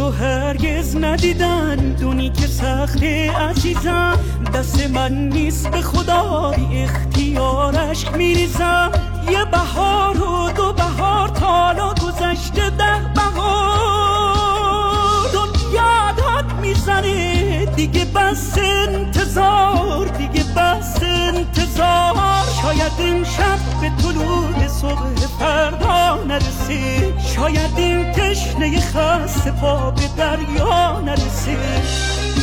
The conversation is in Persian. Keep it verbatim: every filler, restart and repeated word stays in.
تو هرگز ندیدن، دونی که سخت عزیزم، دست من نیست به خدا بی اختیارش میریزم. یه بهار و دو بهار تالا گذشته ده بهار، دنیا داد میزنه دیگه بس انتظار، دیگه بس انتظار. شاید این شب به طلوع صبح فردا نرسه، شاید این تشنه خسته پا به دریا نرسه.